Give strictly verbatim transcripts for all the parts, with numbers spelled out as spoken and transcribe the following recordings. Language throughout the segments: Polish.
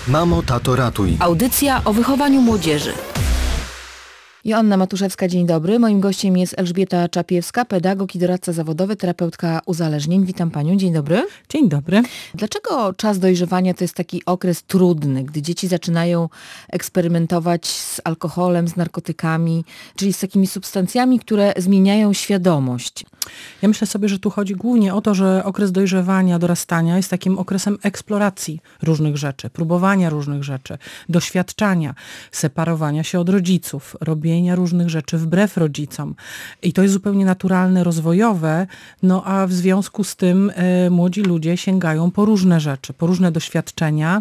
Mamo, tato, ratuj. Audycja o wychowaniu młodzieży. Joanna Matuszewska, dzień dobry. Moim gościem jest Elżbieta Czapiewska, pedagog i doradca zawodowy, terapeutka uzależnień. Witam panią, dzień dobry. Dzień dobry. Dlaczego czas dojrzewania to jest taki okres trudny, gdy dzieci zaczynają eksperymentować z alkoholem, z narkotykami, czyli z takimi substancjami, które zmieniają świadomość? Ja myślę sobie, że tu chodzi głównie o to, że okres dojrzewania, dorastania jest takim okresem eksploracji różnych rzeczy, próbowania różnych rzeczy, doświadczania, separowania się od rodziców, robienia różnych rzeczy wbrew rodzicom. I to jest zupełnie naturalne, rozwojowe, no a w związku z tym y, młodzi ludzie sięgają po różne rzeczy, po różne doświadczenia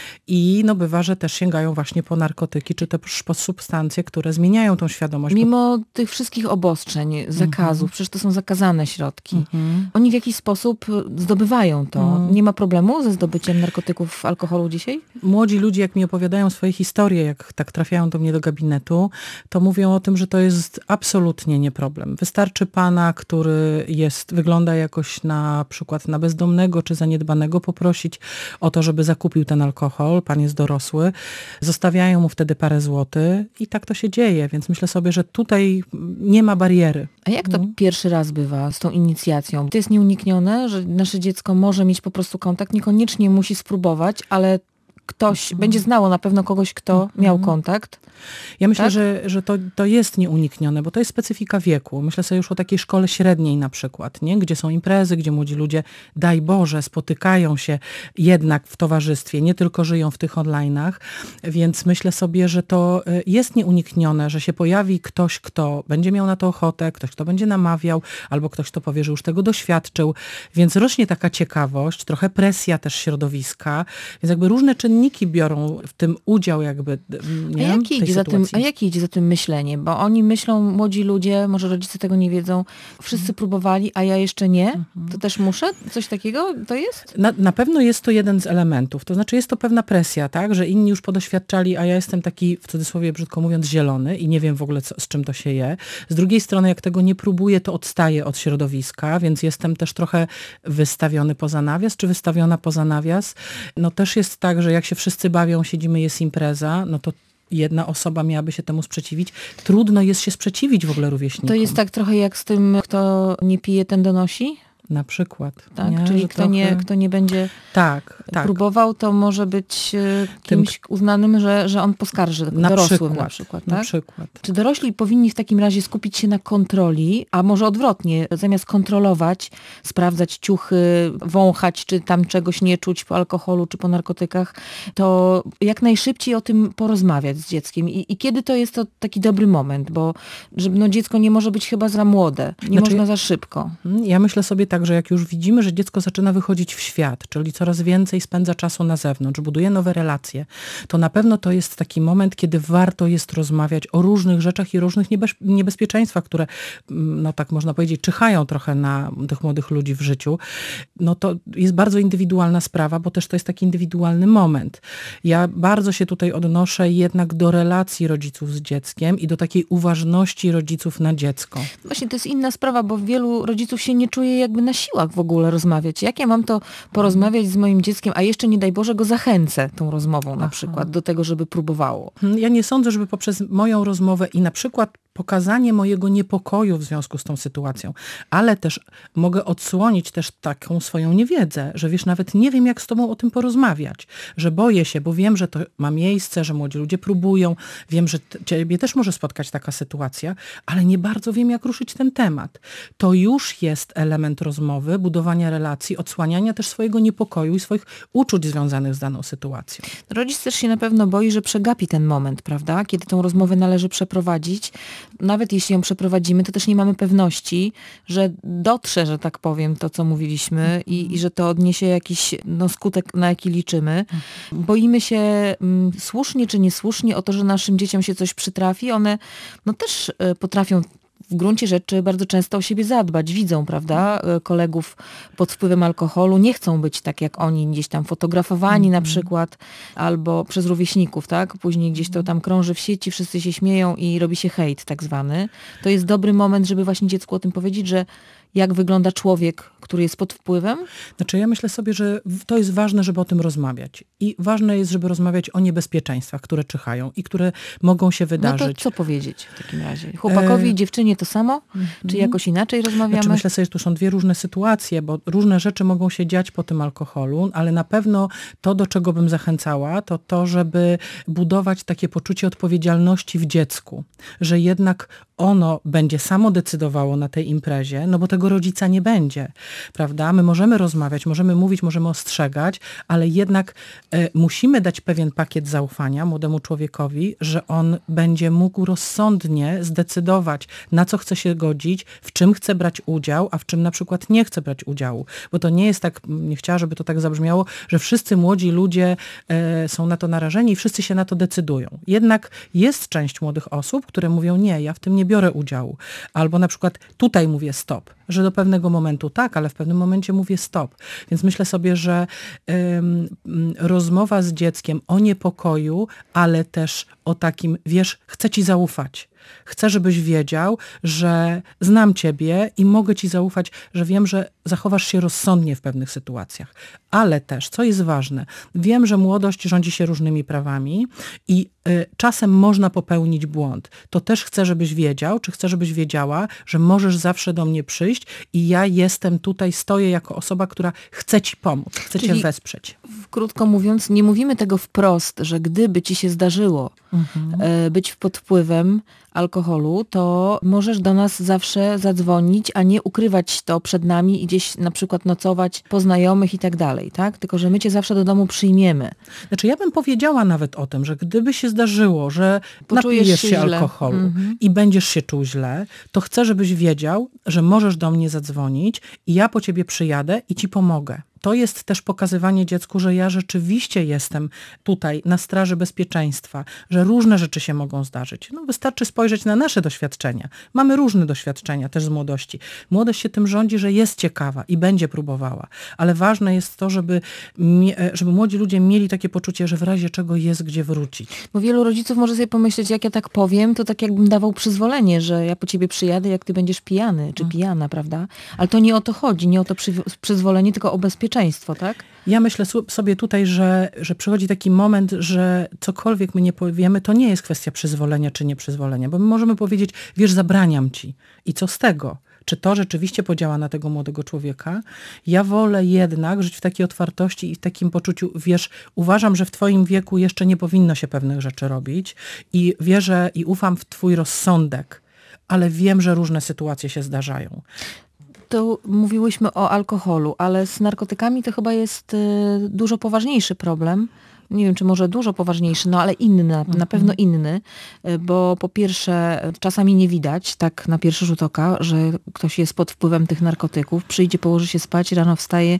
i no bywa, że też sięgają właśnie po narkotyki, czy też po substancje, które zmieniają tą świadomość. Mimo tych wszystkich obostrzeń, zakazów, mm-hmm. przecież to są zakazane środki, mm-hmm. oni w jakiś sposób zdobywają to. Mm. Nie ma problemu ze zdobyciem narkotyków, alkoholu dzisiaj? Młodzi ludzie, jak mi opowiadają swoje historie, jak tak trafiają do mnie do gabinetu, to mówią o tym, że to jest absolutnie nie problem. Wystarczy pana, który jest, wygląda jakoś na przykład na bezdomnego czy zaniedbanego, poprosić o to, żeby zakupił ten alkohol. Pan jest dorosły. Zostawiają mu wtedy parę złotych i tak to się dzieje. Więc myślę sobie, że tutaj nie ma bariery. A jak to hmm. pierwszy raz bywa z tą inicjacją? To jest nieuniknione, że nasze dziecko może mieć po prostu kontakt, niekoniecznie musi spróbować, ale ktoś hmm. będzie znało na pewno kogoś, kto hmm. miał kontakt. Ja myślę, tak? że, że to, to jest nieuniknione, bo to jest specyfika wieku. Myślę sobie już o takiej szkole średniej na przykład, nie? Gdzie są imprezy, gdzie młodzi ludzie, daj Boże, spotykają się jednak w towarzystwie, nie tylko żyją w tych online'ach, więc myślę sobie, że to jest nieuniknione, że się pojawi ktoś, kto będzie miał na to ochotę, ktoś, kto będzie namawiał, albo ktoś, kto powie, że już tego doświadczył, więc rośnie taka ciekawość, trochę presja też środowiska, więc jakby różne czynniki biorą w tym udział jakby, nie wiem, tej Za tym, a jakie idzie za tym myślenie? Bo oni myślą, młodzi ludzie, może rodzice tego nie wiedzą, wszyscy mhm. próbowali, a ja jeszcze nie. Mhm. To też muszę? Coś takiego to jest? Na, na pewno jest to jeden z elementów. To znaczy jest to pewna presja, tak, że inni już podoświadczali, a ja jestem taki, w cudzysłowie brzydko mówiąc, zielony i nie wiem w ogóle co, z czym to się je. Z drugiej strony, jak tego nie próbuję, to odstaję od środowiska, więc jestem też trochę wystawiony poza nawias, czy wystawiona poza nawias. No też jest tak, że jak się wszyscy bawią, siedzimy, jest impreza, no to jedna osoba miałaby się temu sprzeciwić. Trudno jest się sprzeciwić w ogóle rówieśnikom. To jest tak trochę jak z tym, kto nie pije, ten donosi? Na przykład. Tak? Nie? Czyli kto, trochę... nie, kto nie będzie tak, tak. próbował, to może być kimś Tym... uznanym, że, że on poskarży na dorosłym przykład, na przykład. Na tak? przykład. Czy dorośli powinni w takim razie skupić się na kontroli, a może odwrotnie, zamiast kontrolować, sprawdzać ciuchy, wąchać, czy tam czegoś nie czuć po alkoholu, czy po narkotykach, to jak najszybciej o tym porozmawiać z dzieckiem. I, i kiedy to jest to taki dobry moment, bo że, no, dziecko nie może być chyba za młode, nie znaczy, można za szybko. Ja myślę sobie tak, że jak już widzimy, że dziecko zaczyna wychodzić w świat, czyli coraz więcej spędza czasu na zewnątrz, buduje nowe relacje, to na pewno to jest taki moment, kiedy warto jest rozmawiać o różnych rzeczach i różnych niebez- niebezpieczeństwach, które, no tak można powiedzieć, czyhają trochę na tych młodych ludzi w życiu. No to jest bardzo indywidualna sprawa, bo też to jest taki indywidualny moment. Ja bardzo się tutaj odnoszę jednak do relacji rodziców z dzieckiem i do takiej uważności rodziców na dziecko. Właśnie to jest inna sprawa, bo wielu rodziców się nie czuje jakby na siłach w ogóle rozmawiać. Jak ja mam to porozmawiać z moim dzieckiem, a jeszcze nie daj Boże go zachęcę tą rozmową na Aha. przykład do tego, żeby próbowało. Ja nie sądzę, żeby poprzez moją rozmowę i na przykład pokazanie mojego niepokoju w związku z tą sytuacją, ale też mogę odsłonić też taką swoją niewiedzę, że wiesz, nawet nie wiem, jak z tobą o tym porozmawiać, że boję się, bo wiem, że to ma miejsce, że młodzi ludzie próbują, wiem, że ciebie też może spotkać taka sytuacja, ale nie bardzo wiem, jak ruszyć ten temat. To już jest element rozmowy, budowania relacji, odsłaniania też swojego niepokoju i swoich uczuć związanych z daną sytuacją. Rodzic też się na pewno boi, że przegapi ten moment, prawda? Kiedy tą rozmowę należy przeprowadzić. Nawet jeśli ją przeprowadzimy, to też nie mamy pewności, że dotrze, że tak powiem, to, co mówiliśmy i, i że to odniesie jakiś no, skutek, na jaki liczymy. Boimy się m, słusznie czy niesłusznie o to, że naszym dzieciom się coś przytrafi. One no, też y, potrafią w gruncie rzeczy bardzo często o siebie zadbać. Widzą, prawda, kolegów pod wpływem alkoholu, nie chcą być tak jak oni, gdzieś tam fotografowani mm. na przykład, albo przez rówieśników, tak? Później gdzieś to tam krąży w sieci, wszyscy się śmieją i robi się hejt tak zwany. To jest dobry moment, żeby właśnie dziecku o tym powiedzieć, że jak wygląda człowiek, który jest pod wpływem? Znaczy ja myślę sobie, że to jest ważne, żeby o tym rozmawiać. I ważne jest, żeby rozmawiać o niebezpieczeństwach, które czyhają i które mogą się wydarzyć. No to co powiedzieć w takim razie? Chłopakowi i dziewczynie to samo? Czy jakoś inaczej rozmawiamy? Znaczy myślę sobie, że tu są dwie różne sytuacje, bo różne rzeczy mogą się dziać po tym alkoholu, ale na pewno to, do czego bym zachęcała, to to, żeby budować takie poczucie odpowiedzialności w dziecku, że jednak ono będzie samo decydowało na tej imprezie, no bo tego rodzica nie będzie, prawda? My możemy rozmawiać, możemy mówić, możemy ostrzegać, ale jednak e, musimy dać pewien pakiet zaufania młodemu człowiekowi, że on będzie mógł rozsądnie zdecydować, na co chce się godzić, w czym chce brać udział, a w czym na przykład nie chce brać udziału. Bo to nie jest tak, nie chciała, żeby to tak zabrzmiało, że wszyscy młodzi ludzie e, są na to narażeni i wszyscy się na to decydują. Jednak jest część młodych osób, które mówią, nie, ja w tym nie biorę udziału. Albo na przykład tutaj mówię stop, że do pewnego momentu tak, ale w pewnym momencie mówię stop. Więc myślę sobie, że ym, rozmowa z dzieckiem o niepokoju, ale też o takim, wiesz, chcę ci zaufać. Chcę, żebyś wiedział, że znam ciebie i mogę ci zaufać, że wiem, że zachowasz się rozsądnie w pewnych sytuacjach. Ale też, co jest ważne, wiem, że młodość rządzi się różnymi prawami i y, czasem można popełnić błąd. To też chcę, żebyś wiedział, czy chcę, żebyś wiedziała, że możesz zawsze do mnie przyjść i ja jestem tutaj, stoję jako osoba, która chce ci pomóc, chce Czyli cię wesprzeć. Krótko mówiąc, nie mówimy tego wprost, że gdyby ci się zdarzyło mhm. być pod wpływem alkoholu, to możesz do nas zawsze zadzwonić, a nie ukrywać to przed nami i gdzieś na przykład nocować po znajomych i tak dalej, tak? Tylko, że my cię zawsze do domu przyjmiemy. Znaczy ja bym powiedziała nawet o tym, że gdyby się zdarzyło, że Poczujesz napijesz się się źle. alkoholu Mhm. i będziesz się czuł źle, to chcę, żebyś wiedział, że możesz do mnie zadzwonić i ja po ciebie przyjadę i ci pomogę. To jest też pokazywanie dziecku, że ja rzeczywiście jestem tutaj na straży bezpieczeństwa, że różne rzeczy się mogą zdarzyć. No, wystarczy spojrzeć na nasze doświadczenia. Mamy różne doświadczenia też z młodości. Młodość się tym rządzi, że jest ciekawa i będzie próbowała. Ale ważne jest to, żeby, żeby młodzi ludzie mieli takie poczucie, że w razie czego jest gdzie wrócić. Bo wielu rodziców może sobie pomyśleć, jak ja tak powiem, to tak jakbym dawał przyzwolenie, że ja po ciebie przyjadę, jak ty będziesz pijany, czy pijana, prawda? Ale to nie o to chodzi, nie o to przy, przyzwolenie, tylko o bezpieczeństwo. Tak? Ja myślę sobie tutaj, że, że przychodzi taki moment, że cokolwiek my nie powiemy, to nie jest kwestia przyzwolenia czy nieprzyzwolenia, bo my możemy powiedzieć, wiesz, zabraniam ci. I co z tego? Czy to rzeczywiście podziała na tego młodego człowieka? Ja wolę jednak żyć w takiej otwartości i w takim poczuciu, wiesz, uważam, że w twoim wieku jeszcze nie powinno się pewnych rzeczy robić i wierzę i ufam w twój rozsądek, ale wiem, że różne sytuacje się zdarzają. To mówiłyśmy o alkoholu, ale z narkotykami to chyba jest y, dużo poważniejszy problem. Nie wiem, czy może dużo poważniejszy, no ale inny, na, na pewno inny, y, bo po pierwsze czasami nie widać tak na pierwszy rzut oka, że ktoś jest pod wpływem tych narkotyków, przyjdzie, położy się spać, rano wstaje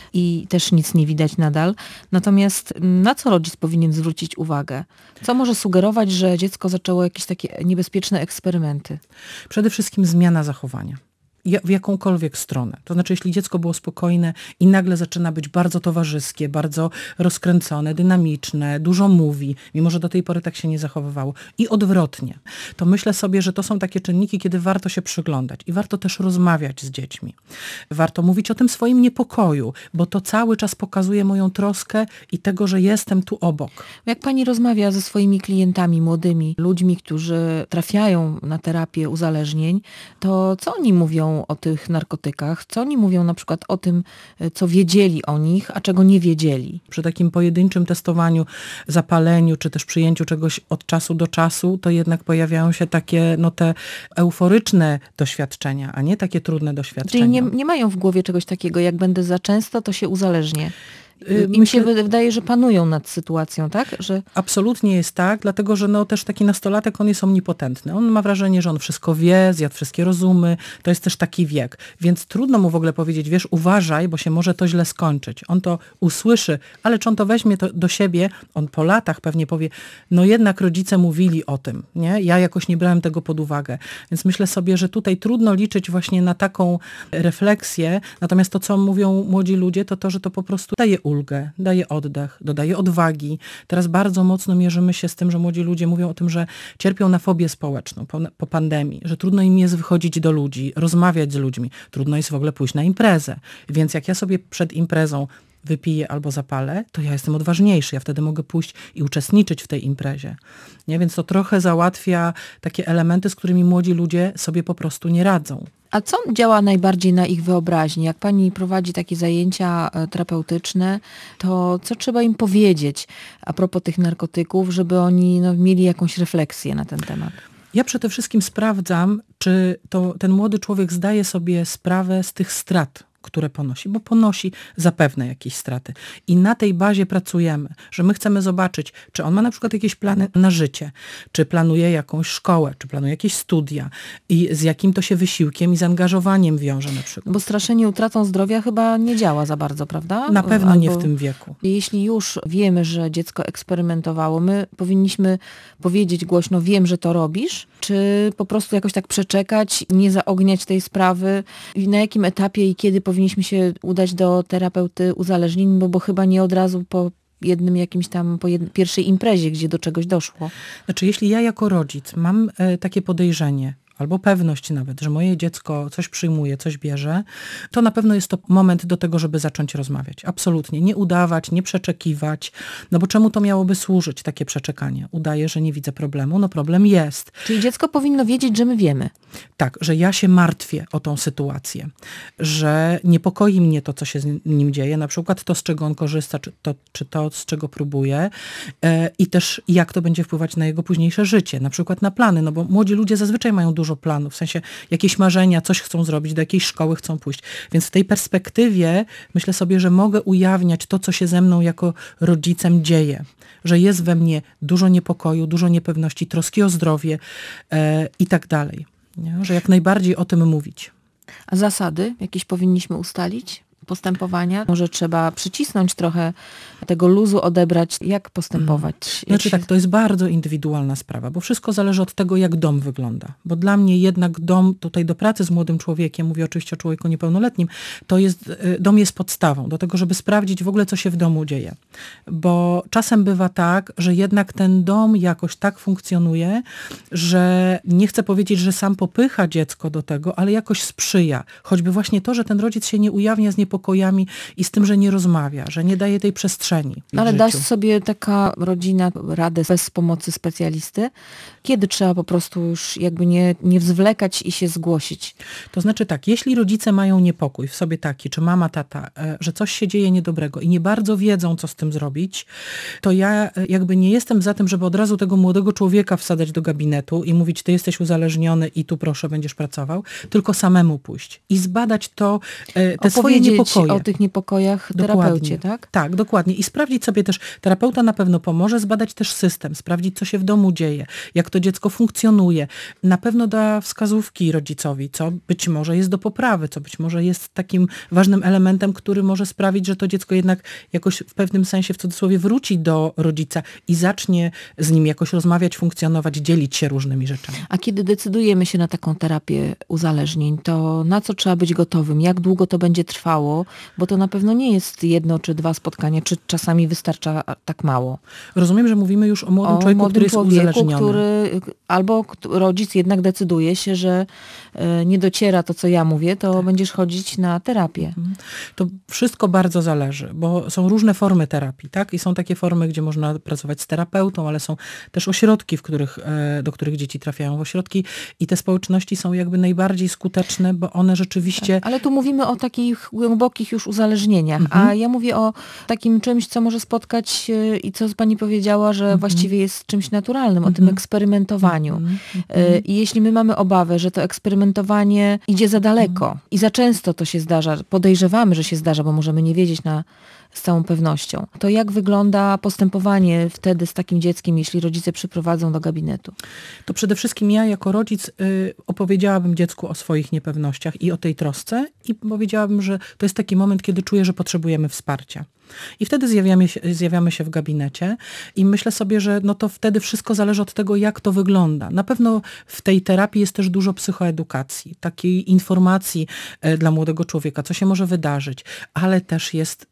i też nic nie widać nadal. Natomiast na co rodzic powinien zwrócić uwagę? Co może sugerować, że dziecko zaczęło jakieś takie niebezpieczne eksperymenty? Przede wszystkim zmiana zachowania. W jakąkolwiek stronę. To znaczy, jeśli dziecko było spokojne i nagle zaczyna być bardzo towarzyskie, bardzo rozkręcone, dynamiczne, dużo mówi, mimo że do tej pory tak się nie zachowywało i odwrotnie, to myślę sobie, że to są takie czynniki, kiedy warto się przyglądać i warto też rozmawiać z dziećmi. Warto mówić o tym swoim niepokoju, bo to cały czas pokazuje moją troskę i tego, że jestem tu obok. Jak pani rozmawia ze swoimi klientami, młodymi ludźmi, którzy trafiają na terapię uzależnień, to co oni mówią o tych narkotykach? Co oni mówią na przykład o tym, co wiedzieli o nich, a czego nie wiedzieli? Przy takim pojedynczym testowaniu, zapaleniu, czy też przyjęciu czegoś od czasu do czasu, to jednak pojawiają się takie, no te euforyczne doświadczenia, a nie takie trudne doświadczenia. Czyli nie, nie mają w głowie czegoś takiego, jak będę za często, to się uzależnię. Im Myślę, się wydaje, że panują nad sytuacją, tak? Że... Absolutnie jest tak, dlatego że no też taki nastolatek, on jest omnipotentny. On ma wrażenie, że on wszystko wie, zjadł wszystkie rozumy, to jest też taki wiek. Więc trudno mu w ogóle powiedzieć, wiesz, uważaj, bo się może to źle skończyć. On to usłyszy, ale czy on to weźmie to do siebie, on po latach pewnie powie, no jednak rodzice mówili o tym, nie? Ja jakoś nie brałem tego pod uwagę. Więc myślę sobie, że tutaj trudno liczyć właśnie na taką refleksję, natomiast to, co mówią młodzi ludzie, to to, że to po prostu daje ulgę. ulgę, daje oddech, dodaje odwagi. Teraz bardzo mocno mierzymy się z tym, że młodzi ludzie mówią o tym, że cierpią na fobię społeczną po, po pandemii, że trudno im jest wychodzić do ludzi, rozmawiać z ludźmi, trudno jest w ogóle pójść na imprezę. Więc jak ja sobie przed imprezą wypiję albo zapalę, to ja jestem odważniejszy. Ja wtedy mogę pójść i uczestniczyć w tej imprezie. Nie? Więc to trochę załatwia takie elementy, z którymi młodzi ludzie sobie po prostu nie radzą. A co działa najbardziej na ich wyobraźni? Jak pani prowadzi takie zajęcia terapeutyczne, to co trzeba im powiedzieć a propos tych narkotyków, żeby oni no, mieli jakąś refleksję na ten temat? Ja przede wszystkim sprawdzam, czy to, ten młody człowiek zdaje sobie sprawę z tych strat, które ponosi, bo ponosi zapewne jakieś straty. I na tej bazie pracujemy, że my chcemy zobaczyć, czy on ma na przykład jakieś plany na życie, czy planuje jakąś szkołę, czy planuje jakieś studia i z jakim to się wysiłkiem i zaangażowaniem wiąże na przykład. Bo straszenie utratą zdrowia chyba nie działa za bardzo, prawda? Na pewno Albo nie w tym wieku. Jeśli już wiemy, że dziecko eksperymentowało, my powinniśmy powiedzieć głośno, wiem, że to robisz, czy po prostu jakoś tak przeczekać, nie zaogniać tej sprawy i na jakim etapie i kiedy powinniśmy się udać do terapeuty uzależnień, bo, bo chyba nie od razu po jednym jakimś tam, po jed... pierwszej imprezie, gdzie do czegoś doszło. Znaczy, jeśli ja jako rodzic mam e, takie podejrzenie, albo pewność nawet, że moje dziecko coś przyjmuje, coś bierze, to na pewno jest to moment do tego, żeby zacząć rozmawiać. Absolutnie. Nie udawać, nie przeczekiwać. No bo czemu to miałoby służyć, takie przeczekanie? Udaję, że nie widzę problemu. No problem jest. Czyli dziecko powinno wiedzieć, że my wiemy. Tak, że ja się martwię o tą sytuację. Że niepokoi mnie to, co się z nim dzieje. Na przykład to, z czego on korzysta, czy to, czy to z czego próbuje. E, I też jak to będzie wpływać na jego późniejsze życie. Na przykład na plany. No bo młodzi ludzie zazwyczaj mają dużo planów, w sensie jakieś marzenia, coś chcą zrobić, do jakiejś szkoły chcą pójść. Więc w tej perspektywie myślę sobie, że mogę ujawniać to, co się ze mną jako rodzicem dzieje. Że jest we mnie dużo niepokoju, dużo niepewności, troski o zdrowie e, i tak dalej. Nie? Że jak najbardziej o tym mówić. A zasady jakieś powinniśmy ustalić? Postępowania? Może trzeba przycisnąć trochę tego luzu, odebrać. Jak postępować? Jak Znaczy się... tak, to jest bardzo indywidualna sprawa, bo wszystko zależy od tego, jak dom wygląda. Bo dla mnie jednak dom, tutaj do pracy z młodym człowiekiem, mówię oczywiście o człowieku niepełnoletnim, to jest, dom jest podstawą do tego, żeby sprawdzić w ogóle, co się w domu dzieje. Bo czasem bywa tak, że jednak ten dom jakoś tak funkcjonuje, że nie chcę powiedzieć, że sam popycha dziecko do tego, ale jakoś sprzyja. Choćby właśnie to, że ten rodzic się nie ujawnia z niepokojami i z tym, że nie rozmawia, że nie daje tej przestrzeni. Ale da sobie taka rodzina radę bez pomocy specjalisty? Kiedy trzeba po prostu już jakby nie, nie zwlekać i się zgłosić? To znaczy tak, jeśli rodzice mają niepokój w sobie taki, czy mama, tata, że coś się dzieje niedobrego i nie bardzo wiedzą, co z tym zrobić, to ja jakby nie jestem za tym, żeby od razu tego młodego człowieka wsadzać do gabinetu i mówić, ty jesteś uzależniony i tu proszę, będziesz pracował, tylko samemu pójść i zbadać to, te swoje niepokoje. O tych niepokojach terapeucie, tak? Tak, dokładnie. I sprawdzić sobie też, terapeuta na pewno pomoże, zbadać też system, sprawdzić, co się w domu dzieje, jak to dziecko funkcjonuje. Na pewno da wskazówki rodzicowi, co być może jest do poprawy, co być może jest takim ważnym elementem, który może sprawić, że to dziecko jednak jakoś w pewnym sensie, w cudzysłowie, wróci do rodzica i zacznie z nim jakoś rozmawiać, funkcjonować, dzielić się różnymi rzeczami. A kiedy decydujemy się na taką terapię uzależnień, to na co trzeba być gotowym? Jak długo to będzie trwało? Bo to na pewno nie jest jedno czy dwa spotkania, czy czasami wystarcza tak mało. Rozumiem, że mówimy już o młodym o człowieku, młodym który jest człowieku, uzależniony. Który, albo rodzic jednak decyduje się, że nie dociera to, co ja mówię, to tak. Będziesz chodzić na terapię. To wszystko bardzo zależy, bo są różne formy terapii, tak? I są takie formy, gdzie można pracować z terapeutą, ale są też ośrodki, w których, do których dzieci trafiają w ośrodki i te społeczności są jakby najbardziej skuteczne, bo one rzeczywiście... Tak, ale tu mówimy o takich głębokich już uzależnieniach, mhm. a ja mówię o takim czymś, co może spotkać i co pani powiedziała, że mm-hmm. właściwie jest czymś naturalnym, mm-hmm. o tym eksperymentowaniu. Mm-hmm. I jeśli my mamy obawę, że to eksperymentowanie idzie za daleko mm-hmm. i za często to się zdarza, podejrzewamy, że się zdarza, bo możemy nie wiedzieć na z całą pewnością, to jak wygląda postępowanie wtedy z takim dzieckiem, jeśli rodzice przyprowadzą do gabinetu? To przede wszystkim ja jako rodzic y, opowiedziałabym dziecku o swoich niepewnościach i o tej trosce i powiedziałabym, że to jest taki moment, kiedy czuję, że potrzebujemy wsparcia. I wtedy zjawiamy się, zjawiamy się w gabinecie i myślę sobie, że no to wtedy wszystko zależy od tego, jak to wygląda. Na pewno w tej terapii jest też dużo psychoedukacji, takiej informacji dla młodego człowieka, co się może wydarzyć, ale też jest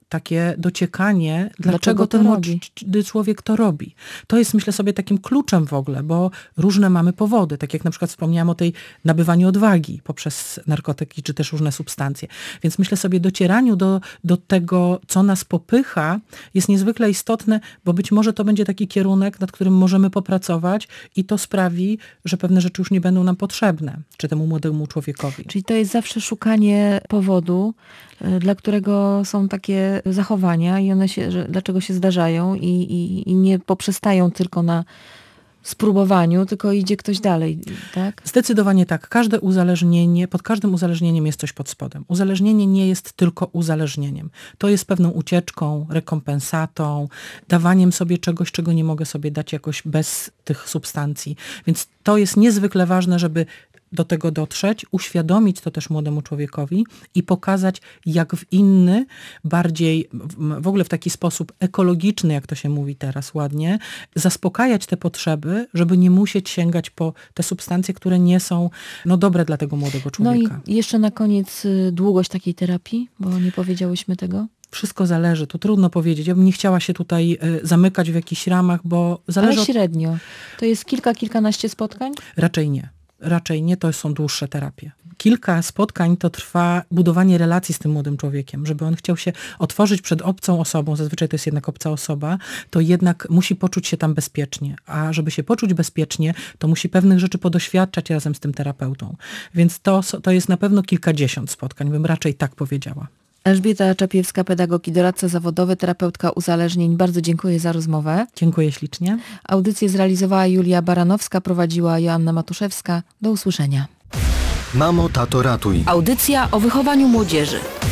takie dociekanie, dlaczego, Dlaczego to ten robi? młody człowiek to robi. To jest, myślę sobie, takim kluczem w ogóle, bo różne mamy powody, tak jak na przykład wspomniałam o tej nabywaniu odwagi poprzez narkotyki, czy też różne substancje. Więc myślę sobie, docieraniu do, do tego, co nas popycha, jest niezwykle istotne, bo być może to będzie taki kierunek, nad którym możemy popracować i to sprawi, że pewne rzeczy już nie będą nam potrzebne, czy temu młodemu człowiekowi. Czyli to jest zawsze szukanie powodu, y, dla którego są takie zachowania i one się, że, dlaczego się zdarzają i, i, i nie poprzestają tylko na spróbowaniu, tylko idzie ktoś dalej, tak? Zdecydowanie tak. Każde uzależnienie, pod każdym uzależnieniem jest coś pod spodem. Uzależnienie nie jest tylko uzależnieniem. To jest pewną ucieczką, rekompensatą, dawaniem sobie czegoś, czego nie mogę sobie dać jakoś bez tych substancji. Więc to jest niezwykle ważne, żeby do tego dotrzeć, uświadomić to też młodemu człowiekowi i pokazać, jak w inny, bardziej w ogóle w taki sposób ekologiczny, jak to się mówi teraz ładnie, zaspokajać te potrzeby, żeby nie musieć sięgać po te substancje, które nie są no, dobre dla tego młodego człowieka. No i jeszcze na koniec y, długość takiej terapii, bo nie powiedziałyśmy tego. Wszystko zależy, to trudno powiedzieć. Ja bym nie chciała się tutaj y, zamykać w jakichś ramach, bo zależy Ale średnio. To jest kilka, kilkanaście spotkań? od... Raczej nie. Raczej nie, to są dłuższe terapie. Kilka spotkań to trwa budowanie relacji z tym młodym człowiekiem, żeby on chciał się otworzyć przed obcą osobą, zazwyczaj to jest jednak obca osoba, to jednak musi poczuć się tam bezpiecznie. A żeby się poczuć bezpiecznie, to musi pewnych rzeczy podoświadczać razem z tym terapeutą. Więc to, to jest na pewno kilkadziesiąt spotkań, bym raczej tak powiedziała. Elżbieta Czapiewska, pedagog i doradca zawodowy, terapeutka uzależnień. Bardzo dziękuję za rozmowę. Dziękuję ślicznie. Audycję zrealizowała Julia Baranowska, prowadziła Joanna Matuszewska. Do usłyszenia. Mamo, tato, ratuj. Audycja o wychowaniu młodzieży.